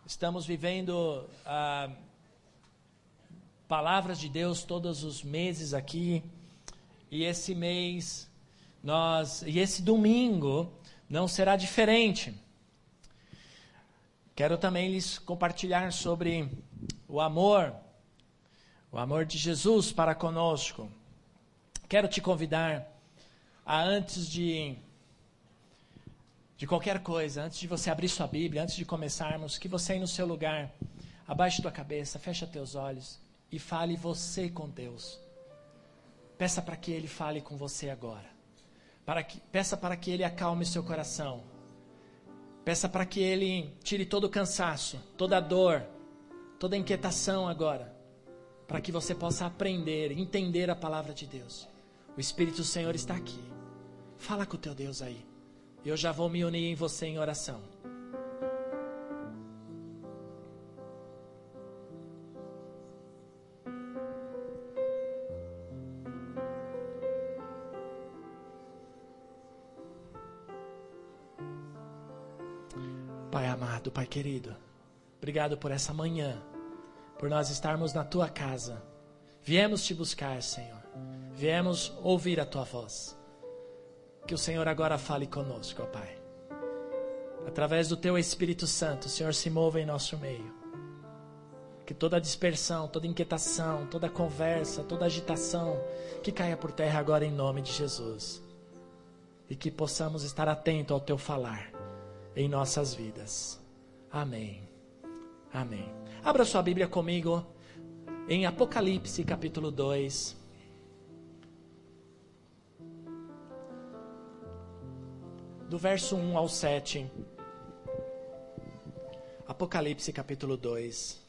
Estamos vivendo palavras de Deus todos os meses aqui. E esse mês, esse domingo, não será diferente. Quero também lhes compartilhar sobre o amor de Jesus para conosco. Quero te convidar a, antes de qualquer coisa, antes de você abrir sua Bíblia, antes de começarmos, que você aí no seu lugar, abaixe tua cabeça, fecha teus olhos e fale você com Deus. Peça para que Ele fale com você agora. Peça para que Ele acalme seu coração. Peça para que Ele tire todo o cansaço, toda a dor, toda a inquietação agora, para que você possa aprender, entender a palavra de Deus. O Espírito do Senhor está aqui. Fala com o teu Deus aí. Eu já vou me unir em você em oração. Pai amado, Pai querido, obrigado por essa manhã, por nós estarmos na Tua casa. Viemos Te buscar, Senhor. Viemos ouvir a Tua voz. Que o Senhor agora fale conosco, ó Pai. Através do Teu Espírito Santo, o Senhor se mova em nosso meio. Que toda dispersão, toda inquietação, toda conversa, toda agitação, que caia por terra agora em nome de Jesus. E que possamos estar atentos ao Teu falar em nossas vidas. Amém. Amém. Abra sua Bíblia comigo em Apocalipse capítulo 2. Do verso 1 ao 7. Apocalipse capítulo 2.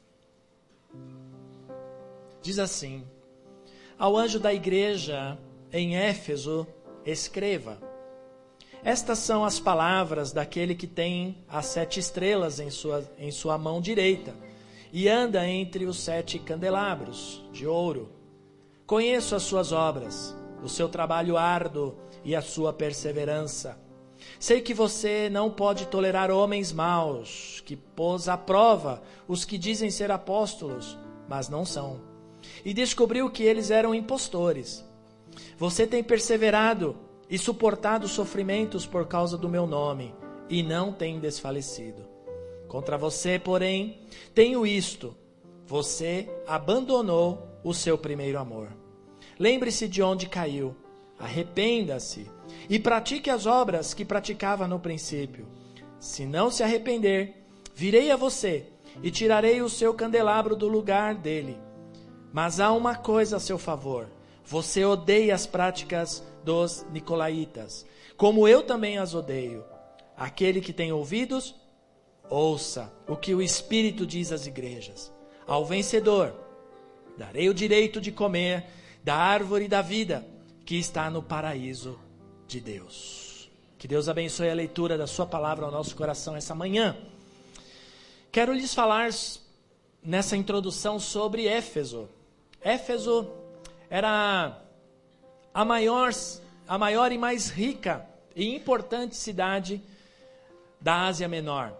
Diz assim: Ao anjo da igreja em Éfeso, escreva: Estas são as palavras daquele que tem as 7 estrelas em sua mão direita e anda entre os 7 candelabros de ouro. Conheço as suas obras, o seu trabalho árduo e a sua perseverança. Sei que você não pode tolerar homens maus, que pôs à prova os que dizem ser apóstolos, mas não são, e descobriu que eles eram impostores. Você tem perseverado e suportado sofrimentos por causa do meu nome, e não tem desfalecido. Contra você, porém, tenho isto: você abandonou o seu primeiro amor. Lembre-se de onde caiu, arrependa-se e pratique as obras que praticava no princípio. Se não se arrepender, virei a você e tirarei o seu candelabro do lugar dele. Mas há uma coisa a seu favor: você odeia as práticas dos nicolaítas, como eu também as odeio. Aquele que tem ouvidos, ouça o que o Espírito diz às igrejas. Ao vencedor darei o direito de comer da árvore da vida que está no paraíso de Deus. Que Deus abençoe a leitura da sua palavra ao nosso coração essa manhã. Quero lhes falar nessa introdução sobre Éfeso. Éfeso era a maior e mais rica e importante cidade da Ásia Menor.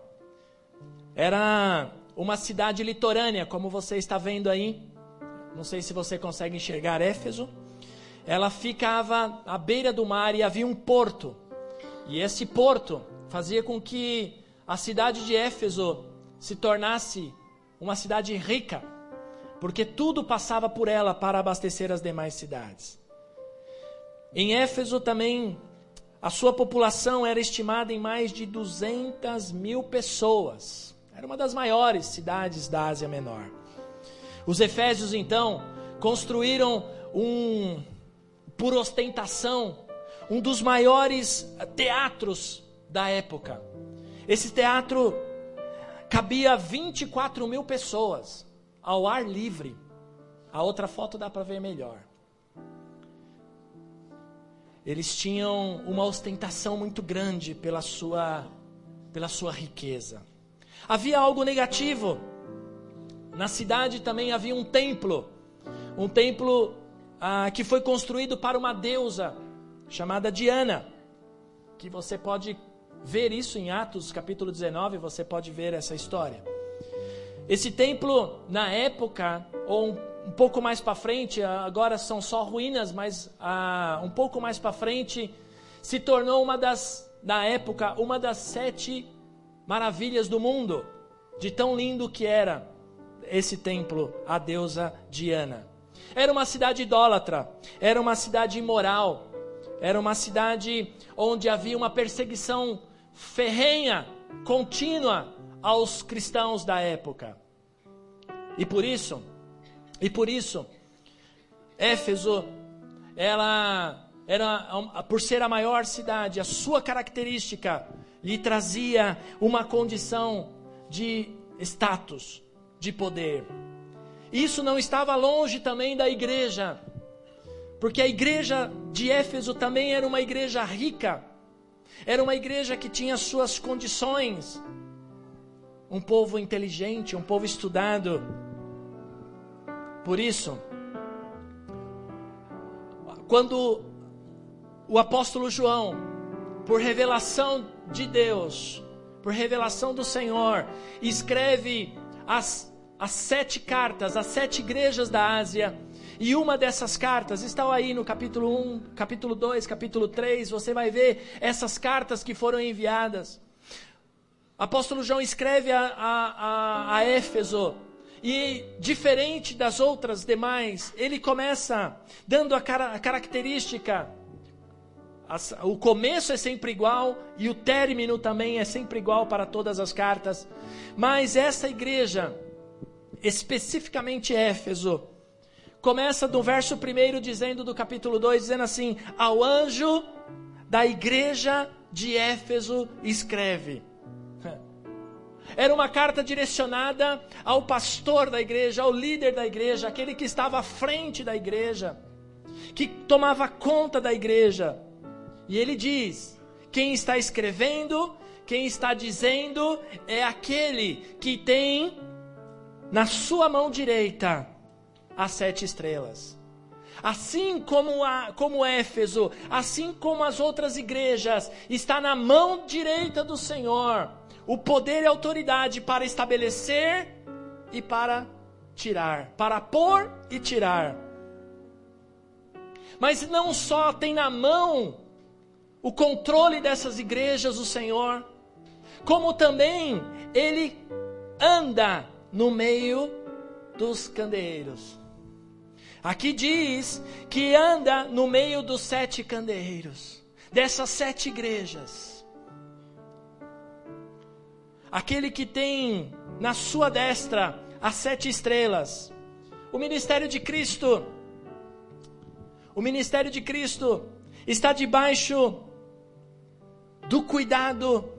Era uma cidade litorânea, como você está vendo aí. Não sei se você consegue enxergar Éfeso. Ela ficava à beira do mar e havia um porto. E esse porto fazia com que a cidade de Éfeso se tornasse uma cidade rica, porque tudo passava por ela para abastecer as demais cidades. Em Éfeso também, a sua população era estimada em mais de 200 mil pessoas. Era uma das maiores cidades da Ásia Menor. Os efésios, então, construíram por ostentação, um dos maiores teatros da época. Esse teatro cabia 24 mil pessoas, ao ar livre. A outra foto dá para ver melhor. Eles tinham uma ostentação muito grande pela sua riqueza. Havia algo negativo. Na cidade também havia um templo que foi construído para uma deusa chamada Diana, que você pode ver isso em Atos capítulo 19, você pode ver essa história. Esse templo, na época, ou um pouco mais para frente, agora são só ruínas, mas um pouco mais para frente, se tornou na época, uma das 7 maravilhas do mundo, de tão lindo que era esse templo, a deusa Diana. Era uma cidade idólatra, era uma cidade imoral, era uma cidade onde havia uma perseguição ferrenha, contínua aos cristãos da época. E por isso, Éfeso, ela era, por ser a maior cidade, a sua característica lhe trazia uma condição de status, de poder. Isso não estava longe também da igreja, porque a igreja de Éfeso também era uma igreja rica, era uma igreja que tinha suas condições, um povo inteligente, um povo estudado. Por isso, quando o apóstolo João, por revelação de Deus, por revelação do Senhor, escreve as 7 cartas, as 7 igrejas da Ásia, e uma dessas cartas está aí no capítulo 1, capítulo 2, capítulo 3, você vai ver essas cartas que foram enviadas. O apóstolo João escreve a Éfeso, e diferente das outras demais, ele começa dando a característica. O começo é sempre igual e o término também é sempre igual para todas as cartas. Mas essa igreja, especificamente Éfeso, começa do verso 1 dizendo, do capítulo 2, dizendo assim: ao anjo da igreja de Éfeso escreve. Era uma carta direcionada ao pastor da igreja, ao líder da igreja, aquele que estava à frente da igreja, que tomava conta da igreja. E ele diz, quem está escrevendo, quem está dizendo, é aquele que tem na sua mão direita as 7 estrelas. Assim como Éfeso, assim como as outras igrejas, está na mão direita do Senhor o poder e a autoridade para estabelecer e para tirar, para pôr e tirar. Mas não só tem na mão o controle dessas igrejas o Senhor, como também Ele anda no meio dos candeeiros. Aqui diz que anda no meio dos 7 candeeiros, dessas 7 igrejas. Aquele que tem na sua destra as 7 estrelas. O ministério de Cristo está debaixo do cuidado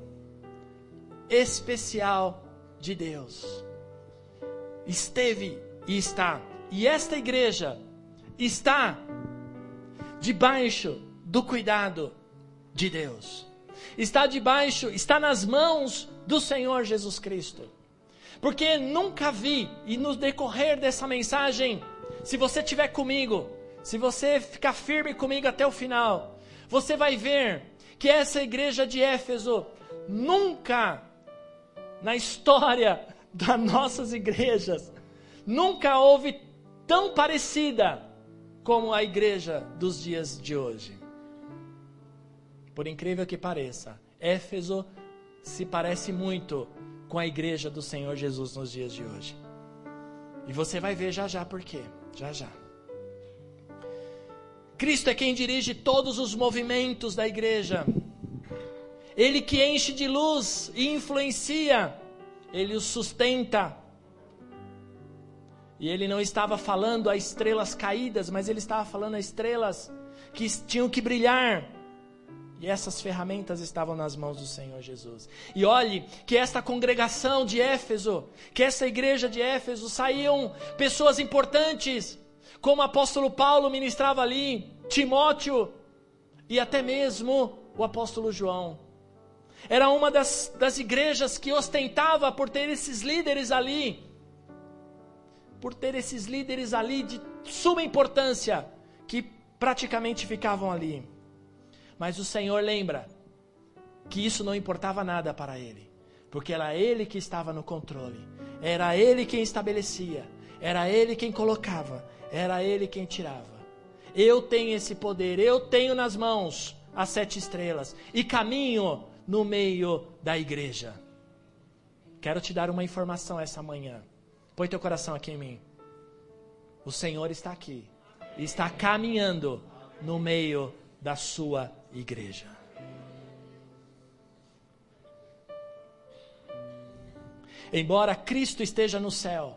especial de Deus. Esteve e está. E esta igreja está debaixo do cuidado de Deus. Está nas mãos do Senhor Jesus Cristo. Porque nunca vi, e no decorrer dessa mensagem, se você estiver comigo, se você ficar firme comigo até o final, você vai ver que essa igreja de Éfeso, nunca na história das nossas igrejas, nunca houve tão parecida como a igreja dos dias de hoje. Por incrível que pareça, Éfeso se parece muito com a igreja do Senhor Jesus nos dias de hoje. E você vai ver já já por quê. Já já. Cristo é quem dirige todos os movimentos da igreja. Ele que enche de luz e influencia. Ele os sustenta. E ele não estava falando a estrelas caídas, mas ele estava falando a estrelas que tinham que brilhar. E essas ferramentas estavam nas mãos do Senhor Jesus. E olhe que esta congregação de Éfeso, que essa igreja de Éfeso, saíam pessoas importantes, como o apóstolo Paulo ministrava ali, Timóteo e até mesmo o apóstolo João. Era uma das igrejas que ostentava por ter esses líderes ali. Por ter esses líderes ali de suma importância, que praticamente ficavam ali. Mas o Senhor lembra que isso não importava nada para ele, porque era ele que estava no controle, era ele quem estabelecia, era ele quem colocava, era ele quem tirava. Eu tenho esse poder, eu tenho nas mãos as 7 estrelas e caminho no meio da igreja. Quero te dar uma informação essa manhã. Põe teu coração aqui em mim. O Senhor está aqui e está caminhando no meio da sua igreja. Embora Cristo esteja no céu,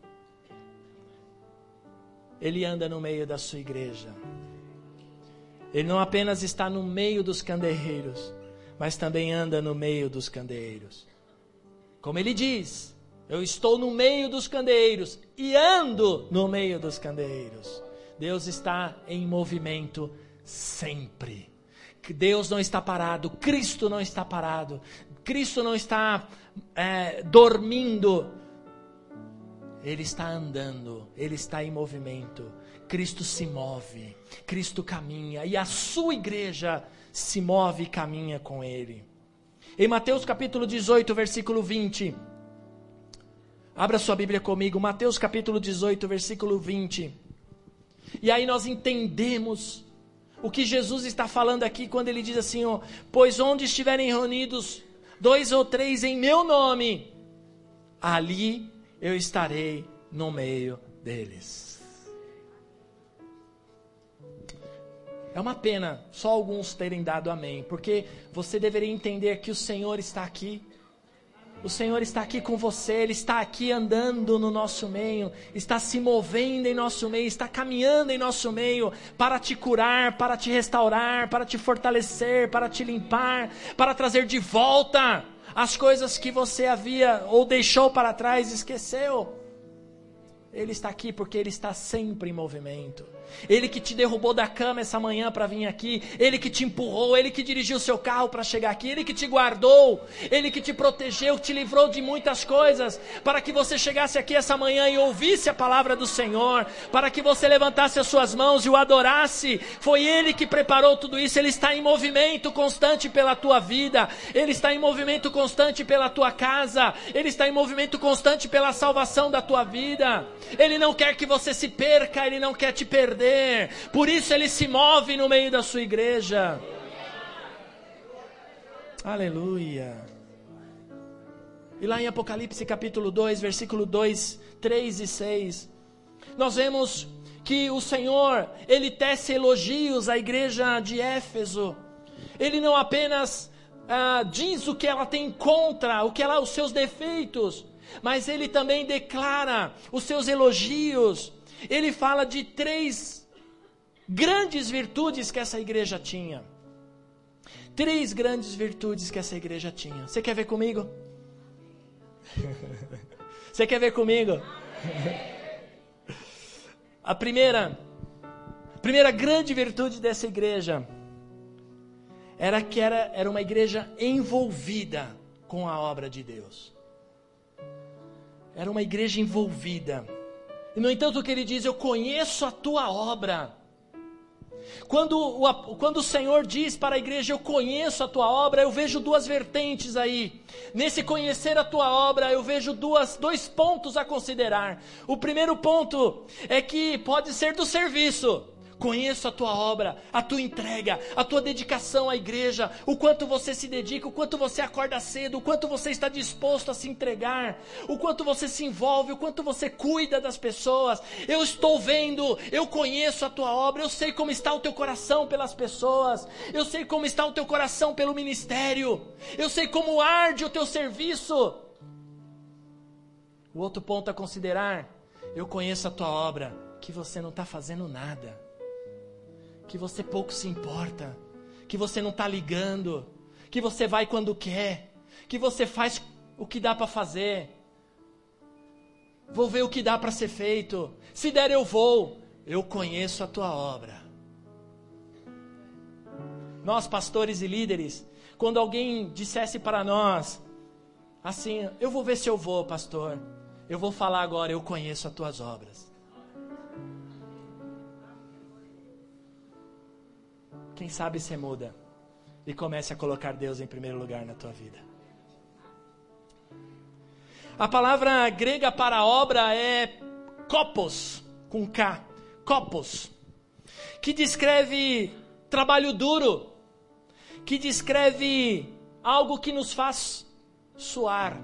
Ele anda no meio da sua igreja. Ele não apenas está no meio dos candeeiros, mas também anda no meio dos candeeiros. Como Ele diz, eu estou no meio dos candeeiros e ando no meio dos candeeiros. Deus está em movimento sempre. Deus não está parado, Cristo não está parado, Cristo não está dormindo. Ele está andando, Ele está em movimento. Cristo se move, Cristo caminha e a sua igreja se move e caminha com Ele. Em Mateus capítulo 18, versículo 20. Abra sua Bíblia comigo, Mateus capítulo 18, versículo 20. E aí nós entendemos o que Jesus está falando aqui quando Ele diz assim, ó, pois onde estiverem reunidos 2 ou 3 em meu nome, ali eu estarei no meio deles. É uma pena só alguns terem dado amém, porque você deveria entender que o Senhor está aqui. O Senhor está aqui com você, Ele está aqui andando no nosso meio, está se movendo em nosso meio, está caminhando em nosso meio para te curar, para te restaurar, para te fortalecer, para te limpar, para trazer de volta as coisas que você havia ou deixou para trás, esqueceu. Ele está aqui porque Ele está sempre em movimento. Ele que te derrubou da cama essa manhã para vir aqui, Ele que te empurrou, Ele que dirigiu o seu carro para chegar aqui, Ele que te guardou, Ele que te protegeu, te livrou de muitas coisas, para que você chegasse aqui essa manhã e ouvisse a palavra do Senhor, para que você levantasse as suas mãos e o adorasse. Foi Ele que preparou tudo isso. Ele está em movimento constante pela tua vida, Ele está em movimento constante pela tua casa, Ele está em movimento constante pela salvação da tua vida. Ele não quer que você se perca, Ele não quer te perder. Por isso Ele se move no meio da sua igreja. Aleluia. E lá em Apocalipse capítulo 2, versículo 2, 3 e 6, nós vemos que o Senhor, Ele tece elogios à igreja de Éfeso. Ele não apenas diz o que ela tem contra, os seus defeitos, mas Ele também declara os seus elogios. Ele fala de 3 grandes virtudes que essa igreja tinha. 3 grandes virtudes que essa igreja tinha. Você quer ver comigo? Você quer ver comigo? A primeira grande virtude dessa igreja era que era uma igreja envolvida com a obra de Deus. Era uma igreja envolvida. E no entanto o que ele diz, eu conheço a tua obra. Quando o Senhor diz para a igreja, eu conheço a tua obra, eu vejo 2 vertentes aí. Nesse conhecer a tua obra, eu vejo 2 pontos a considerar. O primeiro ponto é que pode ser do serviço. Conheço a tua obra, a tua entrega, a tua dedicação à igreja, o quanto você se dedica, o quanto você acorda cedo, o quanto você está disposto a se entregar, o quanto você se envolve, o quanto você cuida das pessoas. Eu estou vendo, eu conheço a tua obra, eu sei como está o teu coração pelas pessoas, eu sei como está o teu coração pelo ministério, eu sei como arde o teu serviço. O outro ponto a considerar, eu conheço a tua obra, que você não está fazendo nada, que você pouco se importa, que você não está ligando, que você vai quando quer, que você faz o que dá para fazer. Vou ver o que dá para ser feito, se der eu vou. Eu conheço a tua obra. Nós pastores e líderes, quando alguém dissesse para nós assim, eu vou ver se eu vou, pastor, eu vou falar agora, eu conheço as tuas obras. Quem sabe você muda. e comece a colocar Deus em primeiro lugar na tua vida. A palavra grega para obra é kopos, com K, kopos, que descreve trabalho duro, que descreve algo que nos faz suar.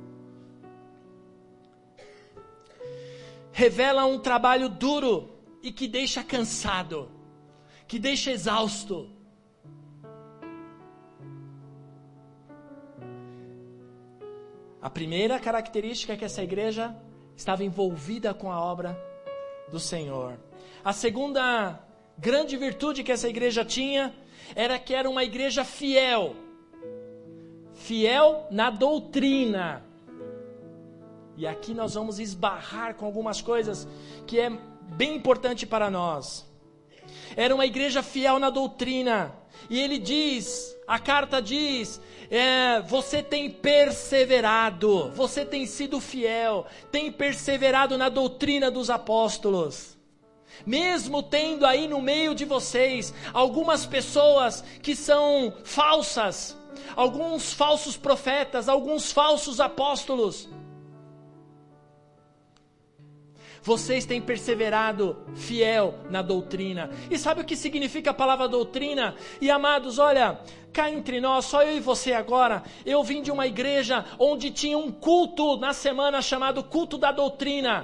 Revela um trabalho duro e que deixa cansado, que deixa exausto. A primeira característica é que essa igreja estava envolvida com a obra do Senhor. A segunda grande virtude que essa igreja tinha era que era uma igreja fiel. Fiel na doutrina. E aqui nós vamos esbarrar com algumas coisas que é bem importante para nós. Era uma igreja fiel na doutrina. E ele diz, a carta diz, você tem perseverado, você tem sido fiel, tem perseverado na doutrina dos apóstolos. Mesmo tendo aí no meio de vocês algumas pessoas que são falsas, alguns falsos profetas, alguns falsos apóstolos, vocês têm perseverado fiel na doutrina. E sabe o que significa a palavra doutrina? E amados, olha, cá entre nós, só eu e você agora, eu vim de uma igreja onde tinha um culto na semana chamado culto da doutrina.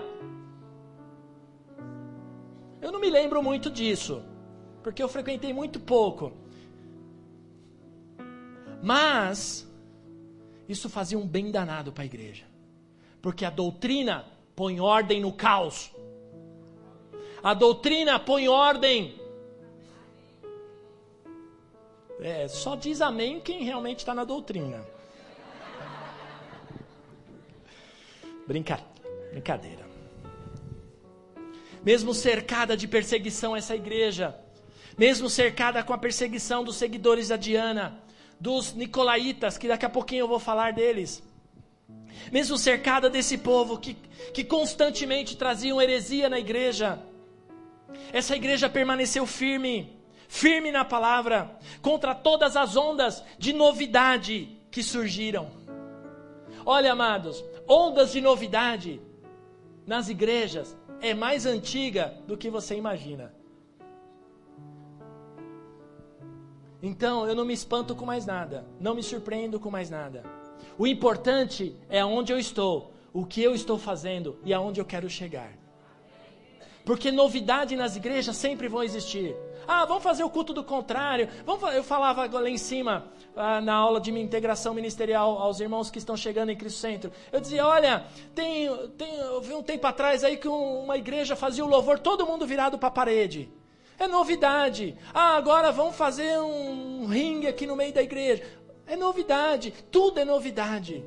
Eu não me lembro muito disso, porque eu frequentei muito pouco. Mas isso fazia um bem danado para a igreja, porque a doutrina põe ordem no caos. A doutrina põe ordem. Só diz amém quem realmente está na doutrina. Brincadeira. Mesmo cercada de perseguição essa igreja, mesmo cercada com a perseguição dos seguidores da Diana, dos nicolaítas, que daqui a pouquinho eu vou falar deles, mesmo cercada desse povo que constantemente traziam heresia na igreja, essa igreja permaneceu firme na palavra, contra todas as ondas de novidade que surgiram. Olha, amados, ondas de novidade nas igrejas é mais antiga do que você imagina. Então eu não me espanto com mais nada, não me surpreendo com mais nada. O importante é onde eu estou, o que eu estou fazendo e aonde eu quero chegar. Porque novidade nas igrejas sempre vão existir. Vamos fazer o culto do contrário. Eu falava lá em cima, na aula de integração ministerial, aos irmãos que estão chegando em Cristo Centro. Eu dizia, olha, eu vi um tempo atrás aí que uma igreja fazia o louvor, todo mundo virado para a parede. É novidade. Agora vamos fazer um ringue aqui no meio da igreja. É novidade, tudo é novidade.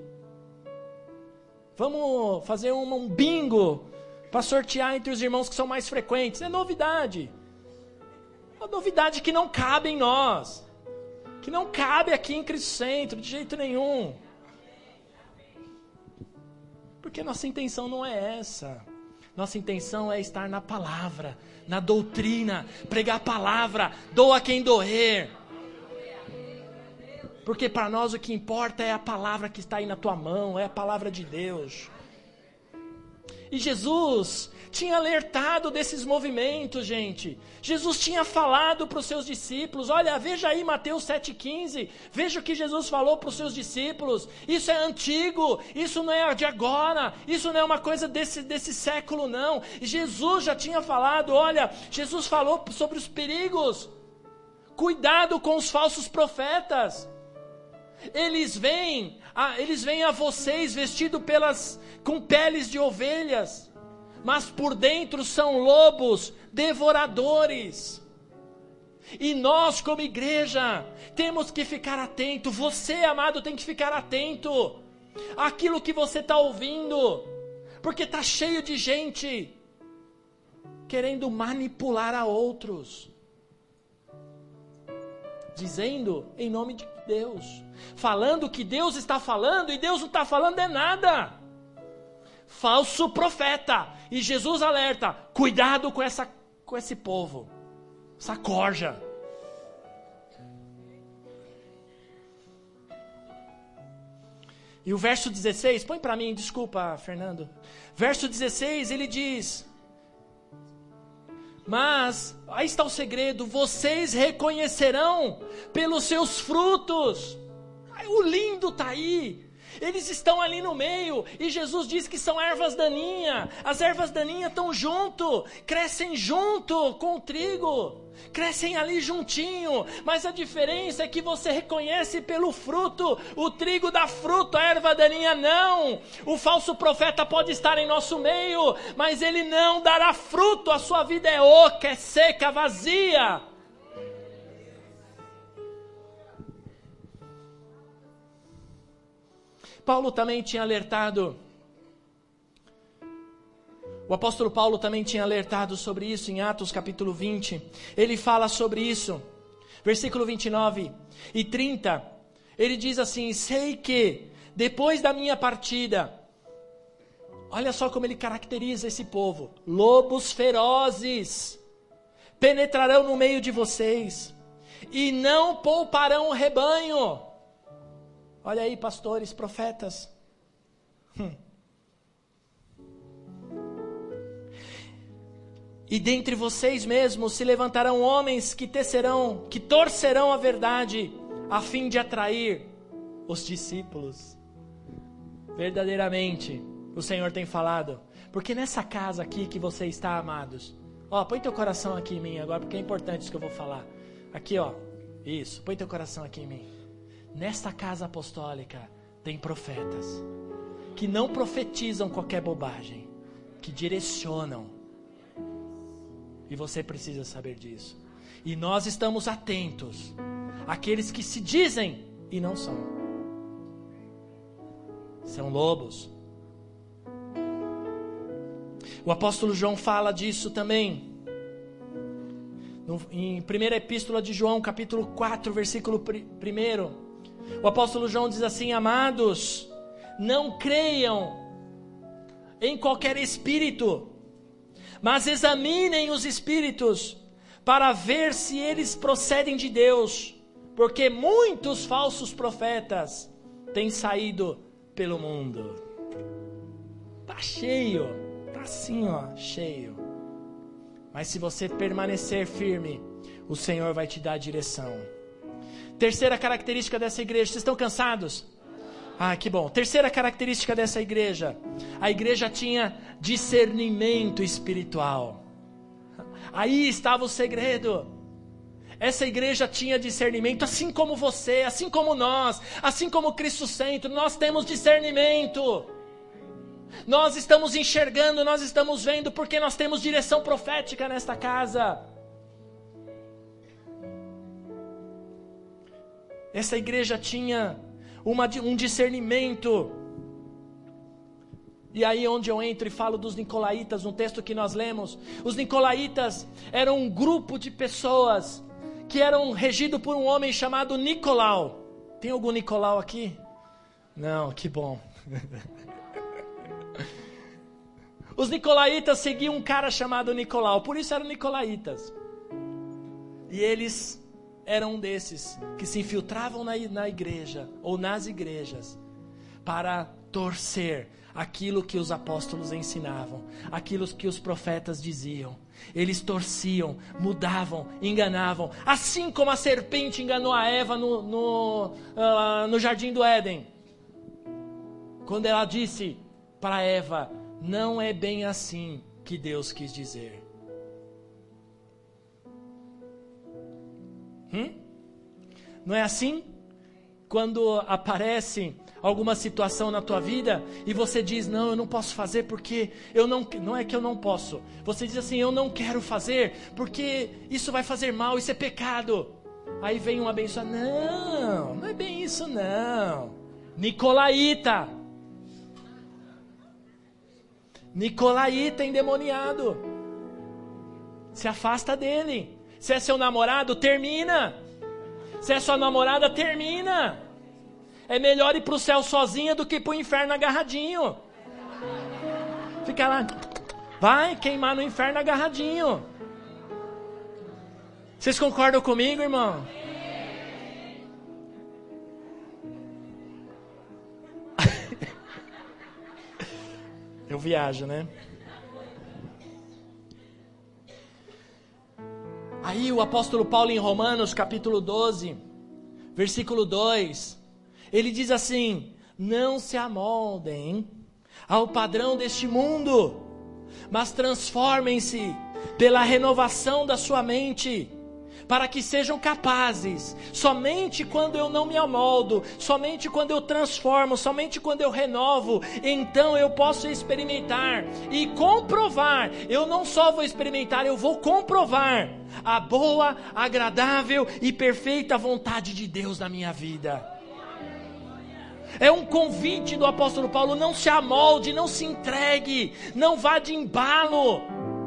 Vamos fazer um bingo para sortear entre os irmãos que são mais frequentes. É novidade. Uma novidade que não cabe em nós, que não cabe aqui em Cristo Centro de jeito nenhum. Porque nossa intenção não é essa. Nossa intenção é estar na palavra, na doutrina, pregar a palavra, doa quem doer. Porque para nós o que importa é a palavra que está aí na tua mão, é a palavra de Deus. E Jesus tinha alertado desses movimentos, gente. Jesus tinha falado para os seus discípulos, olha, veja aí Mateus 7,15, veja o que Jesus falou para os seus discípulos. Isso é antigo, isso não é de agora, isso não é uma coisa desse século não. Jesus já tinha falado, olha, Jesus falou sobre os perigos. Cuidado com os falsos profetas. Eles vêm a vocês vestidos com peles de ovelhas, mas por dentro são lobos devoradores. E nós como igreja temos que ficar atento. Você, amado, tem que ficar atento àquilo que você está ouvindo, porque está cheio de gente querendo manipular a outros, dizendo em nome de Deus, falando que Deus está falando e Deus não está falando é nada. Falso profeta. E Jesus alerta, cuidado com esse povo, essa corja. E o verso 16, põe para mim, desculpa, Fernando. Verso 16, ele diz: mas, aí está o segredo, vocês reconhecerão pelos seus frutos. O lindo está aí. Eles estão ali no meio, e Jesus diz que são ervas daninhas. As ervas daninhas estão junto, crescem junto com o trigo, crescem ali juntinho, mas a diferença é que você reconhece pelo fruto. O trigo dá fruto, a erva daninha não. O falso profeta pode estar em nosso meio, mas ele não dará fruto. A sua vida é oca, é seca, vazia. Paulo também tinha alertado, o apóstolo Paulo também tinha alertado sobre isso em Atos capítulo 20. Ele fala sobre isso, versículo 29 e 30. Ele diz assim: sei que depois da minha partida, olha só como ele caracteriza esse povo: lobos ferozes penetrarão no meio de vocês e não pouparão o rebanho. Olha aí, pastores, profetas. E dentre vocês mesmos se levantarão homens que torcerão a verdade, a fim de atrair os discípulos. Verdadeiramente, o Senhor tem falado. Porque nessa casa aqui que você está, amados. Põe teu coração aqui em mim agora, porque é importante isso que eu vou falar. Aqui, isso, põe teu coração aqui em mim. Nesta casa apostólica tem profetas que não profetizam qualquer bobagem, que direcionam. E você precisa saber disso. E nós estamos atentos àqueles que se dizem e não são. São lobos. O apóstolo João fala disso também. Em 1ª Epístola de João, capítulo 4, versículo 1. O apóstolo João diz assim: amados, não creiam em qualquer espírito, mas examinem os espíritos para ver se eles procedem de Deus, porque muitos falsos profetas têm saído pelo mundo. Tá cheio, tá assim, cheio. Mas se você permanecer firme, o Senhor vai te dar a direção. Terceira característica dessa igreja. Vocês estão cansados? Que bom. Terceira característica dessa igreja. A igreja tinha discernimento espiritual. Aí estava o segredo. Essa igreja tinha discernimento, assim como você, assim como nós, assim como Cristo Centro. Nós temos discernimento. Nós estamos enxergando, nós estamos vendo, porque nós temos direção profética nesta casa. Essa igreja tinha um discernimento. E aí onde eu entro e falo dos nicolaítas, no texto que nós lemos. Os nicolaítas eram um grupo de pessoas que eram regidos por um homem chamado Nicolau. Tem algum Nicolau aqui? Não, que bom. Os nicolaítas seguiam um cara chamado Nicolau, por isso eram nicolaítas. E eles eram um desses que se infiltravam na igreja, ou nas igrejas, para torcer aquilo que os apóstolos ensinavam, aquilo que os profetas diziam. Eles torciam, mudavam, enganavam, assim como a serpente enganou a Eva no jardim do Éden, quando ela disse para Eva: não é bem assim que Deus quis dizer. Não é assim? Quando aparece alguma situação na tua vida e você diz: não, eu não posso fazer porque não é que eu não posso. Você diz assim: eu não quero fazer porque isso vai fazer mal, isso é pecado. Aí vem um abençoado: não é bem isso não. Nicolaíta endemoniado. Se afasta dele. Se é seu namorado, termina. Se é sua namorada, termina. É melhor ir para o céu sozinha do que para o inferno agarradinho. Fica lá, vai queimar no inferno agarradinho. Vocês concordam comigo, irmão? Eu viajo, né? Aí o apóstolo Paulo em Romanos capítulo 12, versículo 2, ele diz assim: não se amoldem ao padrão deste mundo, mas transformem-se pela renovação da sua mente, para que sejam capazes, somente quando eu não me amoldo, somente quando eu transformo, somente quando eu renovo, então eu posso experimentar e comprovar. Eu não só vou experimentar, eu vou comprovar a boa, agradável e perfeita vontade de Deus na minha vida. É um convite do apóstolo Paulo: não se amolde, não se entregue, não vá de embalo.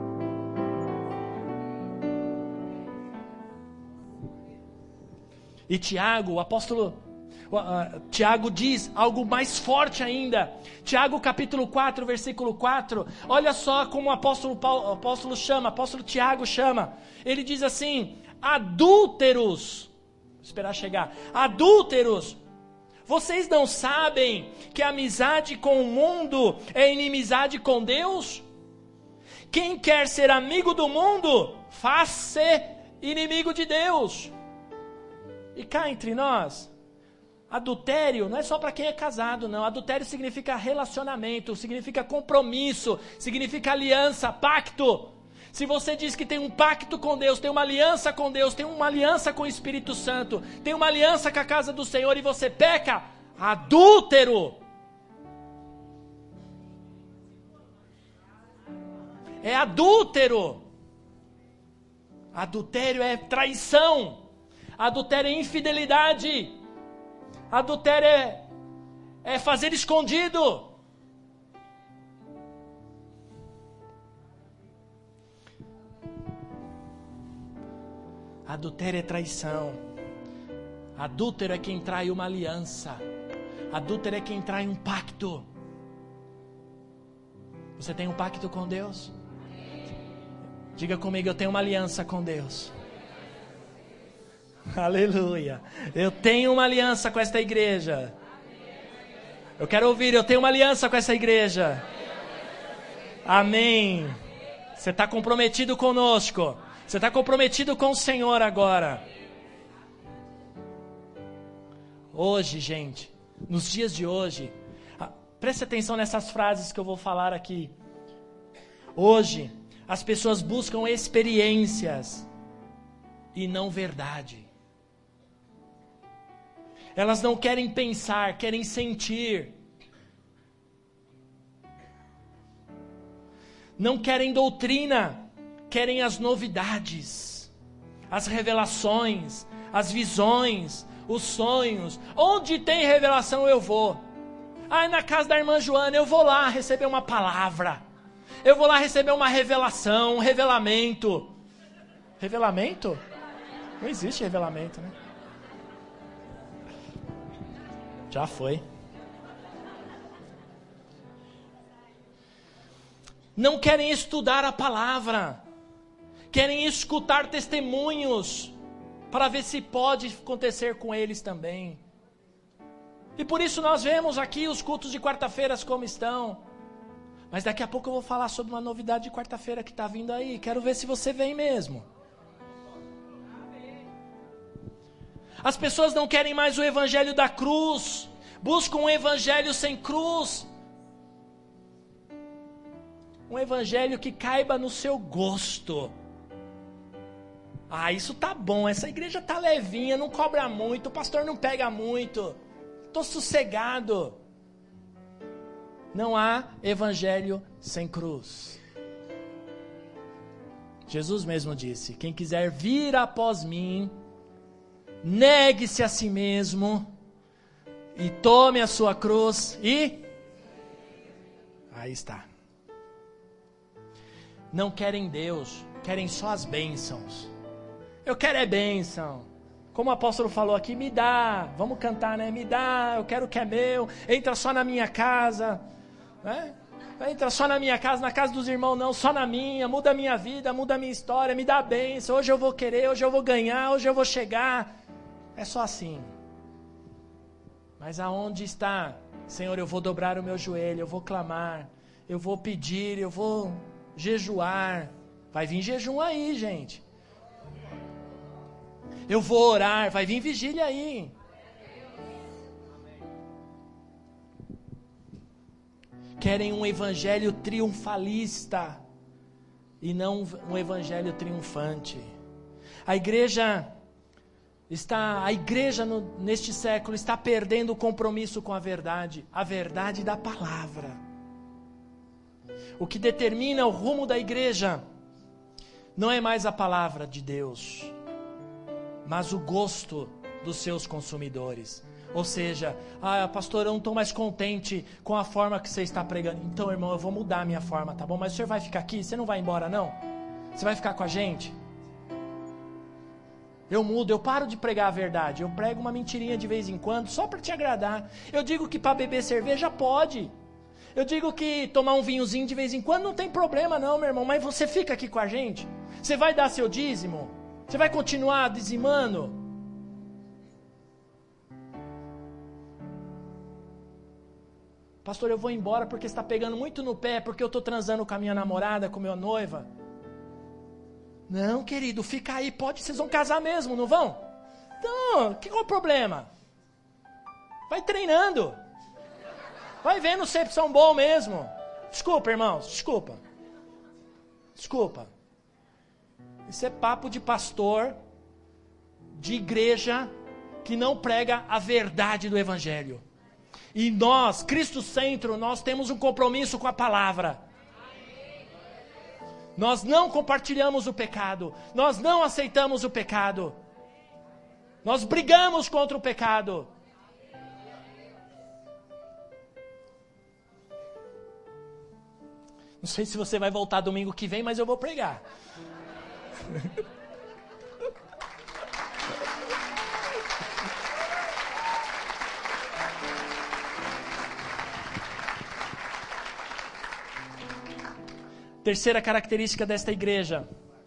E Tiago, o apóstolo Tiago diz algo mais forte ainda. Tiago capítulo 4, versículo 4. Olha só como o apóstolo Tiago chama. Ele diz assim: adúlteros. Vou esperar chegar. Adúlteros, vocês não sabem que a amizade com o mundo é inimizade com Deus? Quem quer ser amigo do mundo, faz-se inimigo de Deus. E cá entre nós, adultério não é só para quem é casado, não. Adultério significa relacionamento, significa compromisso, significa aliança, pacto. Se você diz que tem um pacto com Deus, tem uma aliança com Deus, tem uma aliança com o Espírito Santo, tem uma aliança com a casa do Senhor e você peca, adúltero. É adúltero. Adultério é traição. Adultério é infidelidade. Adultério é fazer escondido. Adultério é traição. Adúltero é quem trai uma aliança. Adúltero é quem trai um pacto. Você tem um pacto com Deus? Diga comigo: eu tenho uma aliança com Deus. Aleluia. Eu tenho uma aliança com esta igreja. Eu quero ouvir: eu tenho uma aliança com essa igreja. Amém. Você está comprometido conosco. Você está comprometido com o Senhor agora. Hoje, gente, nos dias de hoje, preste atenção nessas frases que eu vou falar aqui. Hoje, as pessoas buscam experiências e não verdade. Elas não querem pensar, querem sentir. Não querem doutrina, querem as novidades, as revelações, as visões, os sonhos. Onde tem revelação eu vou. Na casa da irmã Joana eu vou lá receber uma palavra. Eu vou lá receber uma revelação, um revelamento. Revelamento? Não existe revelamento, né? Já foi. Não querem estudar a palavra. Querem escutar testemunhos para ver se pode acontecer com eles também. E por isso nós vemos aqui os cultos de quarta-feiras como estão. Mas daqui a pouco eu vou falar sobre uma novidade de quarta-feira que está vindo aí. Quero ver se você vem mesmo. As pessoas não querem mais o evangelho da cruz. Buscam um evangelho sem cruz. Um evangelho que caiba no seu gosto. Isso tá bom, essa igreja tá levinha, não cobra muito, o pastor não pega muito. Tô sossegado. Não há evangelho sem cruz. Jesus mesmo disse: quem quiser vir após mim, negue-se a si mesmo e tome a sua cruz e... Aí está. Não querem Deus, querem só as bênçãos. Eu quero é bênção. Como o apóstolo falou aqui, me dá. Vamos cantar, né? Me dá, eu quero o que é meu. Entra só na minha casa. Né? Entra só na minha casa, na casa dos irmãos não, só na minha. Muda a minha vida, muda a minha história, me dá bênção. Hoje eu vou querer, hoje eu vou ganhar, hoje eu vou chegar. É só assim. Mas aonde está? Senhor, eu vou dobrar o meu joelho, eu vou clamar. eu vou pedir, eu vou jejuar. Vai vir jejum aí, gente. Eu vou orar, vai vir vigília aí. Querem um evangelho triunfalista e não um evangelho triunfante. A igreja neste século está perdendo o compromisso com a verdade da palavra. O que determina o rumo da igreja não é mais a palavra de Deus, mas o gosto dos seus consumidores. Ou seja, pastor, eu não estou mais contente com a forma que você está pregando. Então, irmão, eu vou mudar a minha forma, tá bom? Mas o senhor vai ficar aqui? Você não vai embora, não? Você vai ficar com a gente? Eu mudo, eu paro de pregar a verdade. Eu prego uma mentirinha de vez em quando, só para te agradar. Eu digo que para beber cerveja pode. Eu digo que tomar um vinhozinho de vez em quando não tem problema não, meu irmão. Mas você fica aqui com a gente? Você vai dar seu dízimo? Você vai continuar dizimando? Pastor, eu vou embora porque está pegando muito no pé, porque eu estou transando com a minha namorada, com a minha noiva. Não, querido, fica aí, vocês vão casar mesmo, não vão? Então, qual é o problema? Vai treinando. Vai vendo se são bom mesmo. Desculpa, irmãos, desculpa. Isso é papo de pastor, de igreja, que não prega a verdade do evangelho. E nós, Cristo Centro, nós temos um compromisso com a palavra. Nós não compartilhamos o pecado. Nós não aceitamos o pecado. Nós brigamos contra o pecado. Não sei se você vai voltar domingo que vem, mas eu vou pregar. Terceira característica desta igreja.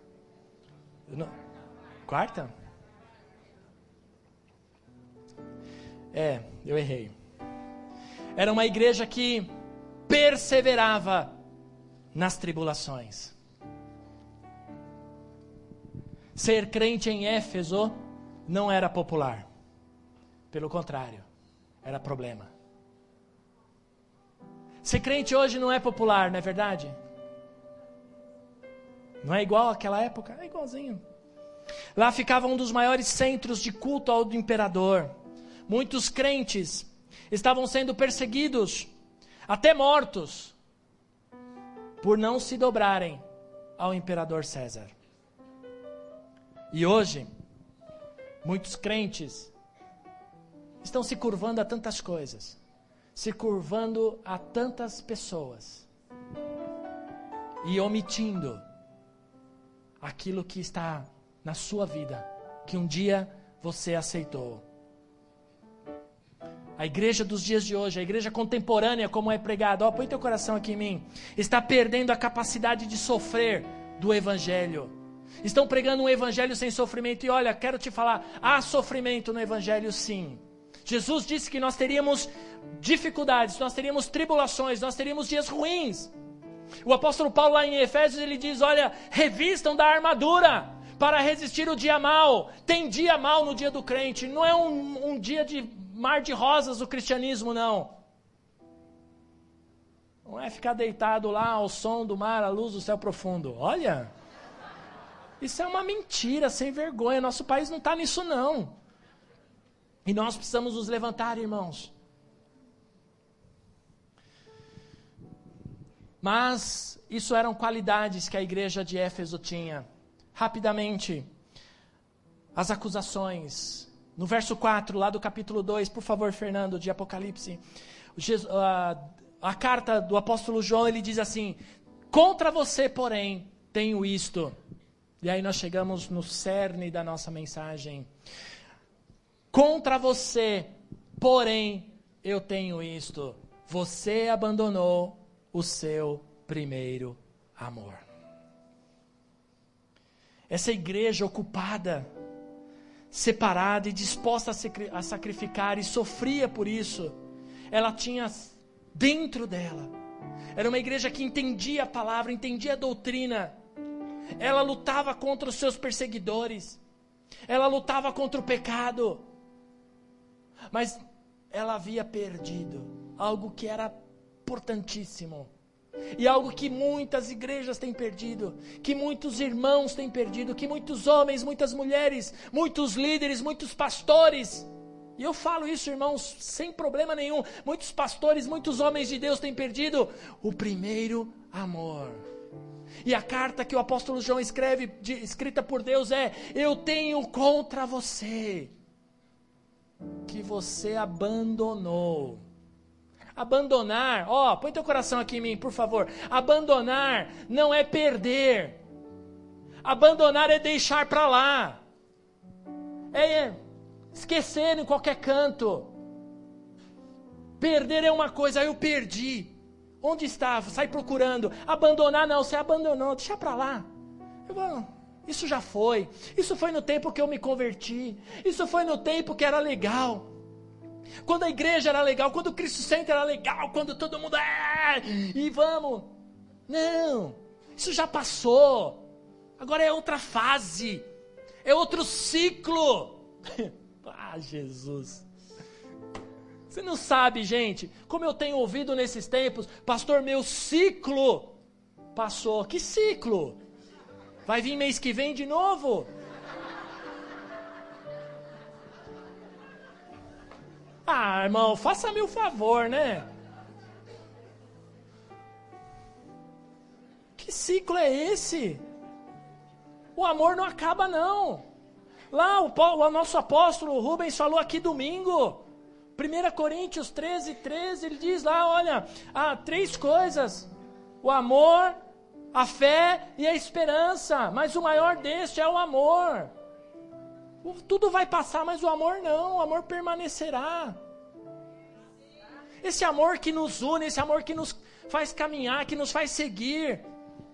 Quarta? Eu errei. Era uma igreja que perseverava nas tribulações. Ser crente em Éfeso não era popular. Pelo contrário, era problema. Ser crente hoje não é popular, não é verdade? Não é igual àquela época? É igualzinho. Lá ficava um dos maiores centros de culto ao imperador. Muitos crentes estavam sendo perseguidos, até mortos, por não se dobrarem ao imperador César. E hoje, muitos crentes estão se curvando a tantas coisas, se curvando a tantas pessoas e omitindo aquilo que está na sua vida, que um dia você aceitou. A igreja dos dias de hoje, a igreja contemporânea, como é pregado, põe teu coração aqui em mim, está perdendo a capacidade de sofrer do evangelho. Estão pregando um evangelho sem sofrimento. E olha, quero te falar, há sofrimento no evangelho sim. Jesus disse que nós teríamos dificuldades, nós teríamos tribulações, nós teríamos dias ruins. O apóstolo Paulo lá em Efésios, ele diz, olha, revistam da armadura para resistir o dia mau. Tem dia mau no dia do crente, não é um dia de mar de rosas o cristianismo, não. Não é ficar deitado lá ao som do mar, à luz do céu profundo. Olha, isso é uma mentira sem vergonha, nosso país não está nisso não. E nós precisamos nos levantar, irmãos. Mas isso eram qualidades que a igreja de Éfeso tinha. Rapidamente, as acusações. No verso 4, lá do capítulo 2, por favor, Fernando, de Apocalipse. A carta do apóstolo João, ele diz assim, contra você, porém, tenho isto. E aí nós chegamos no cerne da nossa mensagem. Contra você, porém, eu tenho isto. Você abandonou o seu primeiro amor. Essa igreja ocupada, separada e disposta a sacrificar e sofria por isso, ela tinha dentro dela Era uma igreja que entendia a palavra, entendia a doutrina. Ela lutava contra os seus perseguidores. Ela lutava contra o pecado. Mas ela havia perdido algo que era importantíssimo. E algo que muitas igrejas têm perdido, que muitos irmãos têm perdido, que muitos homens, muitas mulheres, muitos líderes, muitos pastores, e eu falo isso, irmãos, sem problema nenhum, muitos pastores, muitos homens de Deus têm perdido o primeiro amor. E a carta que o apóstolo João escreve, escrita por Deus, é: eu tenho contra você que você abandonou. Abandonar, põe teu coração aqui em mim, por favor. Abandonar não é perder. Abandonar é deixar para lá. É esquecer em qualquer canto. Perder é uma coisa, eu perdi. Onde estava? Sai procurando. Abandonar não, você abandonou, deixa para lá. Isso já foi. Isso foi no tempo que eu me converti. Isso foi no tempo que era legal. Quando a igreja era legal, quando o Cristo Center era legal, quando todo mundo e vamos. Não, isso já passou. Agora é outra fase, é outro ciclo. Jesus. Você não sabe, gente, como eu tenho ouvido nesses tempos: pastor, meu ciclo passou. Que ciclo? Vai vir mês que vem de novo? Irmão, faça-me o favor, né? Que ciclo é esse? O amor não acaba, não. Lá o nosso apóstolo Rubens falou aqui domingo, 1 Coríntios 13, ele diz lá, olha, há 3 coisas: o amor, a fé e a esperança, mas o maior deste é o amor. Tudo vai passar, mas o amor não, o amor permanecerá. Esse amor que nos une, esse amor que nos faz caminhar, que nos faz seguir.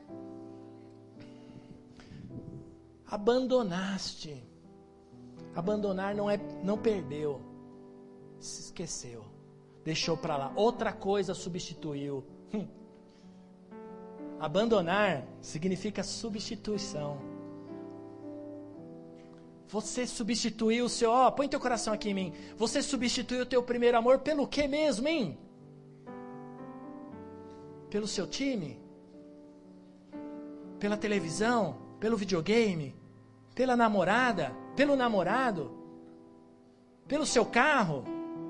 Abandonaste. Abandonar não perdeu. Se esqueceu. Deixou para lá. Outra coisa substituiu. Abandonar significa substituição. Você substituiu o seu... põe teu coração aqui em mim. Você substituiu o teu primeiro amor pelo que mesmo, hein? Pelo seu time? Pela televisão? Pelo videogame? Pela namorada? Pelo namorado? Pelo seu carro?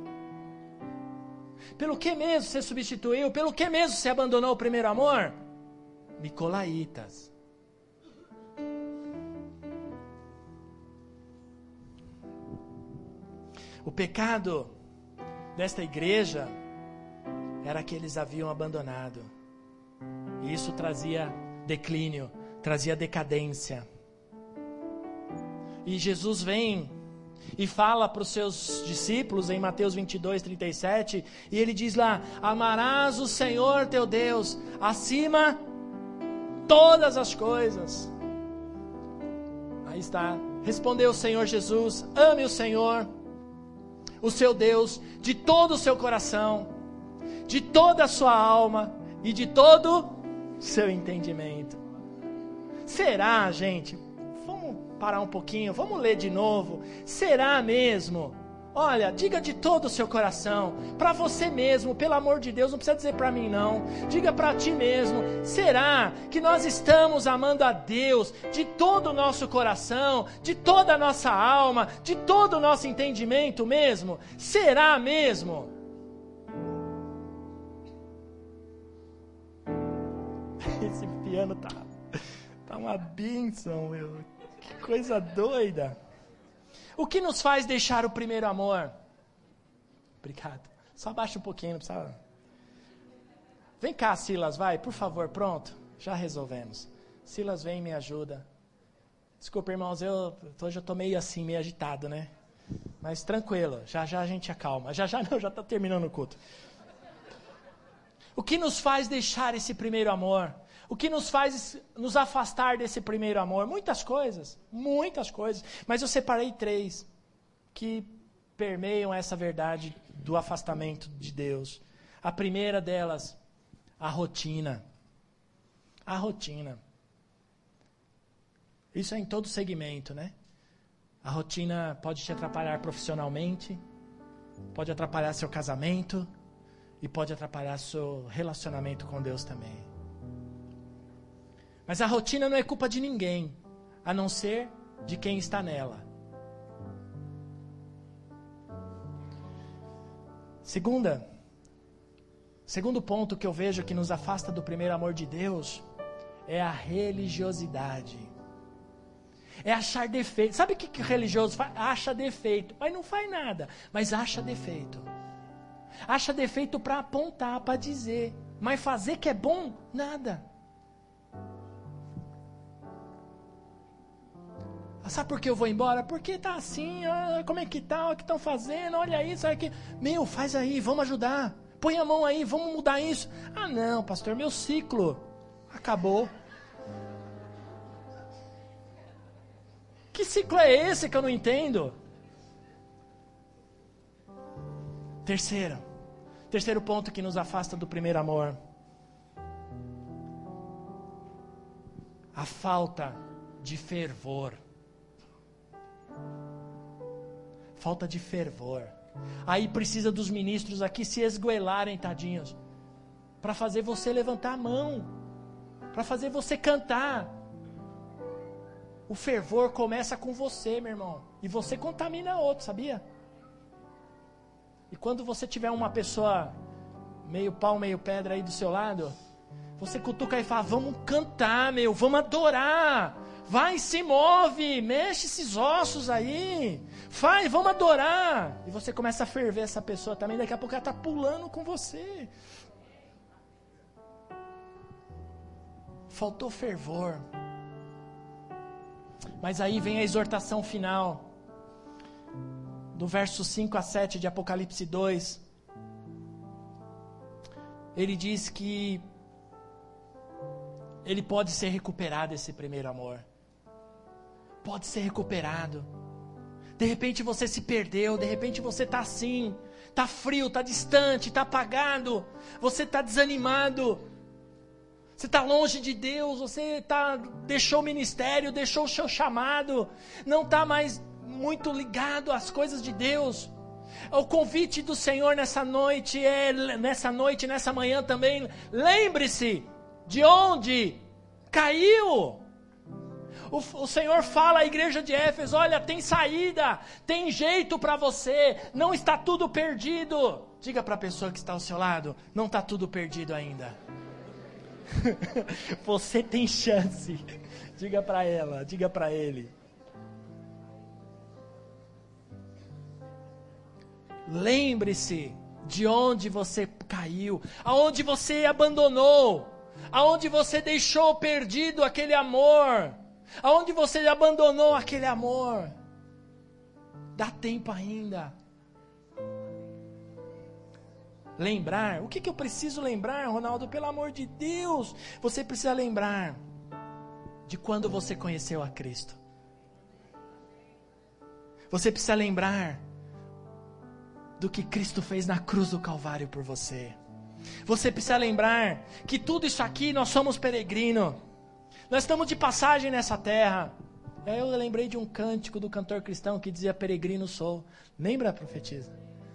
Pelo que mesmo você substituiu? Pelo que mesmo você abandonou o primeiro amor? Nicolaítas. O pecado desta igreja era que eles haviam abandonado. E isso trazia declínio, trazia decadência. E Jesus vem e fala para os seus discípulos em Mateus 22, 37, e ele diz lá: amarás o Senhor teu Deus acima todas as coisas. Aí está, respondeu o Senhor Jesus: ame o Senhor, o seu Deus, de todo o seu coração, de toda a sua alma e de todo o seu entendimento. Será, gente? Vamos parar um pouquinho, vamos ler de novo. Será mesmo? Olha, diga de todo o seu coração, para você mesmo, pelo amor de Deus, não precisa dizer para mim não, diga para ti mesmo: será que nós estamos amando a Deus de todo o nosso coração, de toda a nossa alma, de todo o nosso entendimento mesmo? Será mesmo? Esse piano tá uma bênção, meu, que coisa doida. O que nos faz deixar o primeiro amor? Obrigado. Só abaixa um pouquinho, não precisa. Vem cá, Silas, vai, por favor, pronto. Já resolvemos. Silas, vem e me ajuda. Desculpa, irmãos, hoje eu estou meio assim, meio agitado, né? Mas tranquilo, já a gente acalma. Já está terminando o culto. O que nos faz deixar esse primeiro amor? O que nos faz nos afastar desse primeiro amor? Muitas coisas, mas eu separei 3 que permeiam essa verdade do afastamento de Deus. A primeira delas, A rotina. A rotina. Isso é em todo segmento, né? A rotina pode te atrapalhar profissionalmente, pode atrapalhar seu casamento e pode atrapalhar seu relacionamento com Deus também. Mas a rotina não é culpa de ninguém, a não ser de quem está nela. Segundo ponto que eu vejo que nos afasta do primeiro amor de Deus é a religiosidade. É achar defeito. Sabe o que religioso faz? Acha defeito, mas não faz nada, mas acha defeito. Acha defeito para apontar, para dizer, mas fazer que é bom, nada. Sabe por que eu vou embora? Porque tá assim, como é que tá, o que estão fazendo, olha isso, olha aqui. Meu, faz aí, vamos ajudar. Põe a mão aí, vamos mudar isso. Ah não, pastor, meu ciclo acabou. Que ciclo é esse que eu não entendo? Terceiro ponto que nos afasta do primeiro amor. A falta de fervor. Falta de fervor. Aí precisa dos ministros aqui se esgoelarem, tadinhos, para fazer você levantar a mão, para fazer você cantar. O fervor começa com você, meu irmão, e você contamina outro, sabia? E quando você tiver uma pessoa meio pau, meio pedra aí do seu lado, você cutuca e fala, vamos cantar, meu, vamos adorar. Vai, se move, mexe esses ossos aí. Vai, vamos adorar. E você começa a ferver essa pessoa também. Daqui a pouco ela está pulando com você. Faltou fervor. Mas aí vem a exortação final. Do verso 5 a 7 de Apocalipse 2. Ele diz que ele pode ser recuperado, esse primeiro amor. Pode ser recuperado. De repente você se perdeu, de repente você está assim, está frio, está distante, está apagado, você está desanimado, você está longe de Deus, você deixou o ministério, deixou o seu chamado, não está mais muito ligado às coisas de Deus. O convite do Senhor nessa manhã também, lembre-se de onde caiu. O Senhor fala à igreja de Éfeso, olha, tem saída, tem jeito para você, não está tudo perdido. Diga para a pessoa que está ao seu lado, não está tudo perdido ainda. Você tem chance. Diga para ela, diga para ele. Lembre-se de onde você caiu, aonde você abandonou, aonde você deixou perdido aquele amor. Aonde você abandonou aquele amor? Dá tempo ainda. Lembrar, o que eu preciso lembrar, Ronaldo? Pelo amor de Deus, você precisa lembrar de quando você conheceu a Cristo. Você precisa lembrar do que Cristo fez na cruz do Calvário por você. Você precisa lembrar que tudo isso aqui nós somos peregrinos. Nós estamos de passagem nessa terra. Eu lembrei de um cântico do cantor cristão que dizia, peregrino sou. Lembra, profetisa?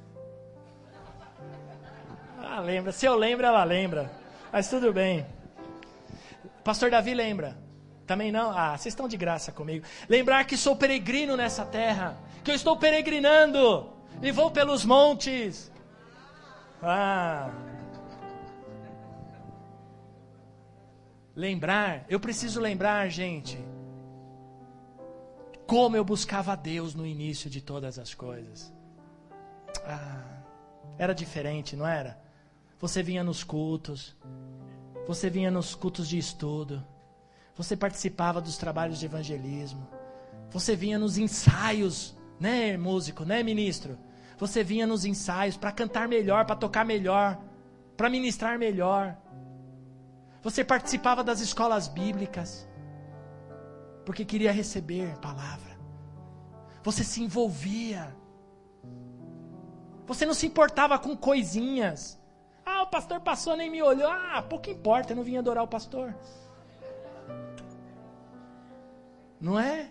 Lembra. Se eu lembro, ela lembra. Mas tudo bem. Pastor Davi lembra. Também não? Vocês estão de graça comigo. Lembrar que sou peregrino nessa terra. Que eu estou peregrinando. E vou pelos montes. Lembrar, eu preciso lembrar, gente, como eu buscava a Deus no início de todas as coisas. Era diferente, não era? Você vinha nos cultos, você vinha nos cultos de estudo, você participava dos trabalhos de evangelismo, você vinha nos ensaios, né, músico, né, ministro? Você vinha nos ensaios para cantar melhor, para tocar melhor, para ministrar melhor. Você participava das escolas bíblicas, porque queria receber palavra. Você se envolvia. Você não se importava com coisinhas. O o pastor passou, nem me olhou. Pouco importa, eu não vim adorar o pastor. Não é?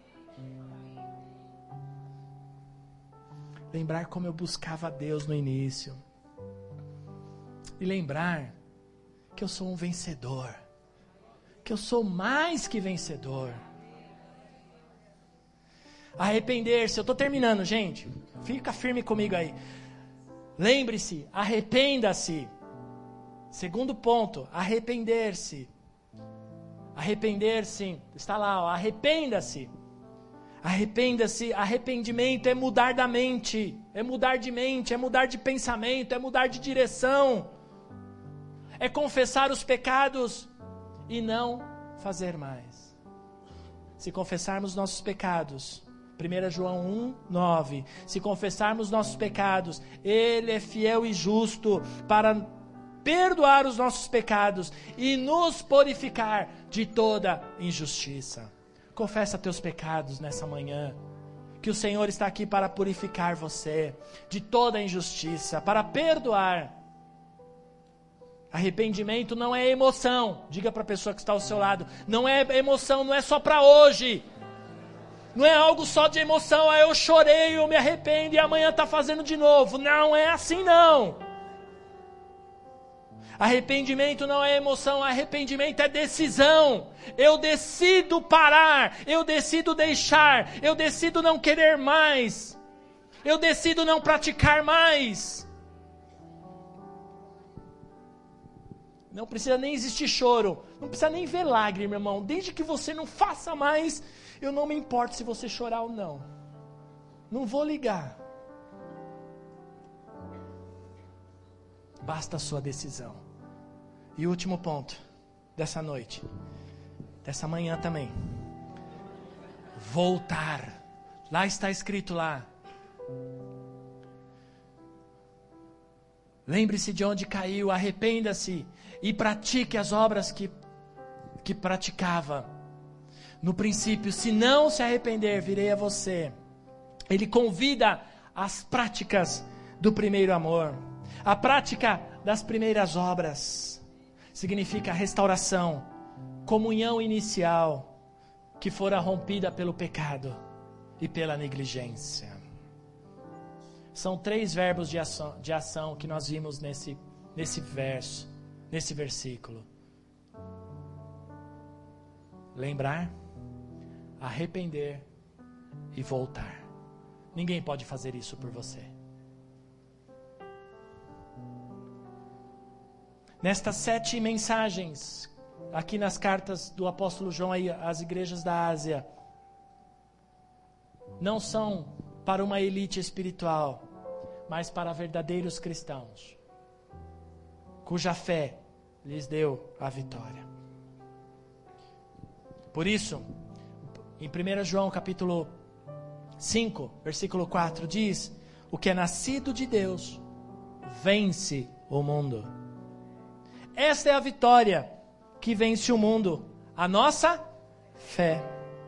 Lembrar como eu buscava a Deus no início. E lembrar que eu sou um vencedor. Que eu sou mais que vencedor. Arrepender-se. Eu estou terminando, gente. Fica firme comigo aí. Lembre-se, arrependa-se. Segundo ponto, arrepender-se. Arrepender-se. Está lá, ó, arrependa-se. Arrependa-se, arrependimento é mudar da mente, é mudar de mente, é mudar de pensamento, é mudar de direção, é confessar os pecados e não fazer mais. Se confessarmos nossos pecados, 1 João 1:9, se confessarmos nossos pecados, Ele é fiel e justo para perdoar os nossos pecados e nos purificar de toda injustiça. Confessa teus pecados nessa manhã, que o Senhor está aqui para purificar você de toda injustiça, para perdoar. Arrependimento não é emoção. Diga para a pessoa que está ao seu lado, não é emoção, não é só para hoje. Não é algo só de emoção, eu chorei, eu me arrependo e amanhã está fazendo de novo. Não é assim não. Arrependimento não é emoção, arrependimento é decisão. Eu decido parar, eu decido deixar, eu decido não querer mais, eu decido não praticar mais. Não precisa nem existir choro, não precisa nem ver lágrima, irmão. Desde que você não faça mais, eu não me importo se você chorar ou não. Não vou ligar. Basta a sua decisão. E o último ponto dessa noite, dessa manhã também. Voltar. Lá está escrito lá. Lembre-se de onde caiu, arrependa-se e pratique as obras que praticava. No princípio, se não se arrepender, virei a você. Ele convida as práticas do primeiro amor. A prática das primeiras obras. Significa restauração, comunhão inicial, que fora rompida pelo pecado e pela negligência. São 3 verbos de ação que nós vimos nesse verso, nesse versículo. Lembrar, arrepender e voltar. Ninguém pode fazer isso por você. Nestas 7 mensagens, aqui nas cartas do apóstolo João às igrejas da Ásia, não são para uma elite espiritual, mas para verdadeiros cristãos, cuja fé lhes deu a vitória. Por isso, em 1 João capítulo 5, versículo 4, diz: o que é nascido de Deus vence o mundo. Esta é a vitória que vence o mundo, a nossa fé.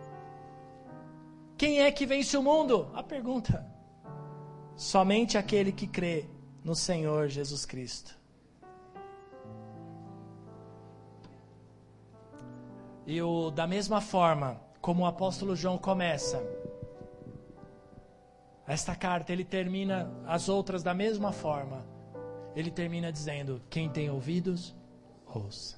Quem é que vence o mundo? A pergunta. Somente aquele que crê no Senhor Jesus Cristo. E da mesma forma como o apóstolo João começa esta carta, ele termina as outras da mesma forma. Ele termina dizendo: quem tem ouvidos, ouça.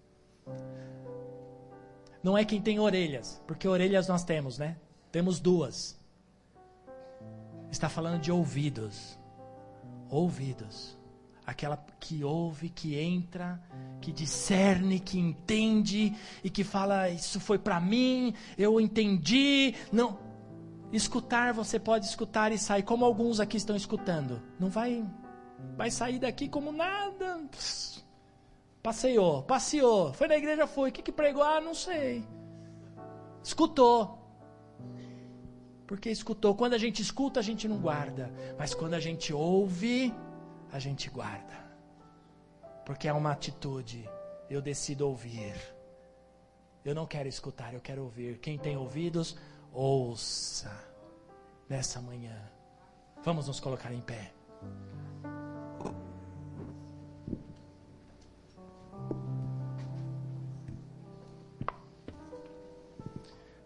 Não é quem tem orelhas, porque orelhas nós temos, né? Temos 2. Está falando de ouvidos. Ouvidos. Aquela que ouve, que entra, que discerne, que entende e que fala: isso foi para mim, eu entendi. Não. Escutar, você pode escutar e sair, como alguns aqui estão escutando. Não vai sair daqui como nada. Passeou, foi na igreja, foi. O que pregou? Não sei. Escutou. Porque escutou. Quando a gente escuta, a gente não guarda. Mas quando a gente ouve, a gente guarda. Porque é uma atitude. Eu decido ouvir. Eu não quero escutar, eu quero ouvir. Quem tem ouvidos, ouça. Nessa manhã. Vamos nos colocar em pé.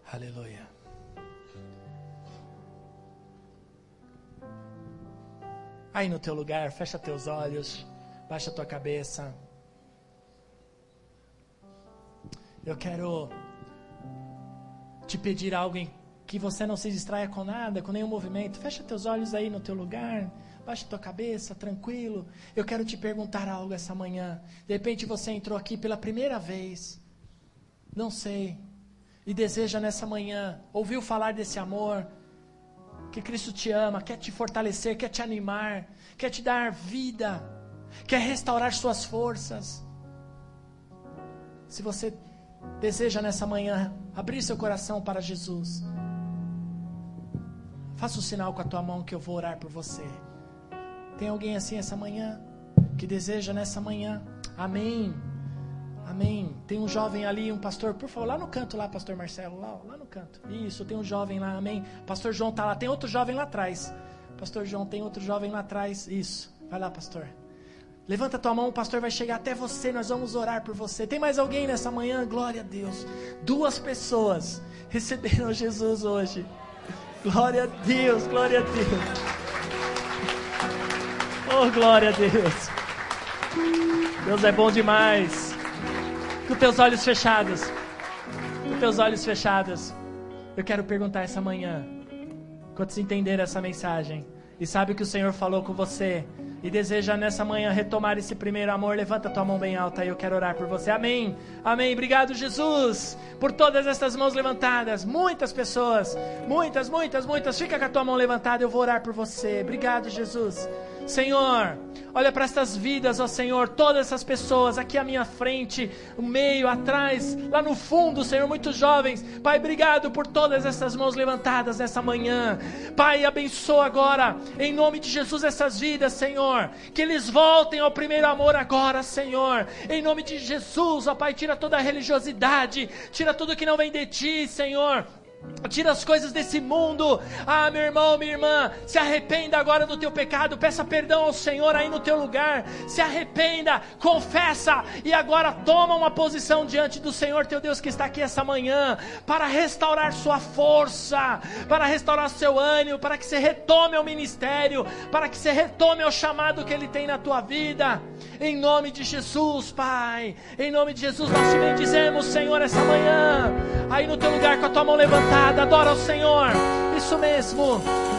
Aleluia. Aí no teu lugar, fecha teus olhos, baixa tua cabeça. Eu quero te pedir algo em que você não se distraia com nada, com nenhum movimento. Fecha teus olhos aí no teu lugar, baixa tua cabeça, tranquilo. Eu quero te perguntar algo essa manhã. De repente você entrou aqui pela primeira vez, não sei, e deseja nessa manhã, ouviu falar desse amor, que Cristo te ama, quer te fortalecer, quer te animar, quer te dar vida, quer restaurar suas forças. Se você deseja nessa manhã abrir seu coração para Jesus, faça um sinal com a tua mão que eu vou orar por você. Tem alguém assim essa manhã, que deseja nessa manhã? Amém, amém. Tem um jovem ali, um pastor, por favor, lá no canto lá, pastor Marcelo, lá no canto. Isso, tem um jovem lá, amém. Pastor João está lá, tem outro jovem lá atrás. Pastor João, tem outro jovem lá atrás. Isso, vai lá, pastor. Levanta a tua mão, o pastor vai chegar até você, nós vamos orar por você. Tem mais alguém nessa manhã? Glória a Deus. 2 pessoas receberam Jesus hoje. Glória a Deus, glória a Deus. Oh, glória a Deus. Deus é bom demais. Com teus olhos fechados. Com teus olhos fechados. Eu quero perguntar essa manhã, quando você entender essa mensagem, e sabe que o Senhor falou com você, e deseja nessa manhã retomar esse primeiro amor, levanta a tua mão bem alta e eu quero orar por você. Amém, amém. Obrigado, Jesus, por todas essas mãos levantadas. Muitas pessoas, muitas. Fica com a tua mão levantada, eu vou orar por você. Obrigado, Jesus. Senhor, olha para estas vidas, ó Senhor, todas essas pessoas aqui à minha frente, no meio, atrás, lá no fundo, Senhor, muitos jovens. Pai, obrigado por todas essas mãos levantadas nessa manhã. Pai, abençoa agora, em nome de Jesus, essas vidas, Senhor, que eles voltem ao primeiro amor agora, Senhor, em nome de Jesus, ó Pai, tira toda a religiosidade, tira tudo que não vem de Ti, Senhor. Tira as coisas desse mundo. Ah, meu irmão, minha irmã, se arrependa agora do teu pecado. Peça perdão ao Senhor aí no teu lugar. Se arrependa, confessa e agora toma uma posição diante do Senhor teu Deus que está aqui essa manhã, para restaurar sua força, para restaurar seu ânimo, para que você retome ao ministério, para que você retome ao chamado que Ele tem na tua vida. Em nome de Jesus, Pai, em nome de Jesus nós te bendizemos, Senhor, essa manhã. Aí no teu lugar com a tua mão levantada, adora ao Senhor. Isso mesmo.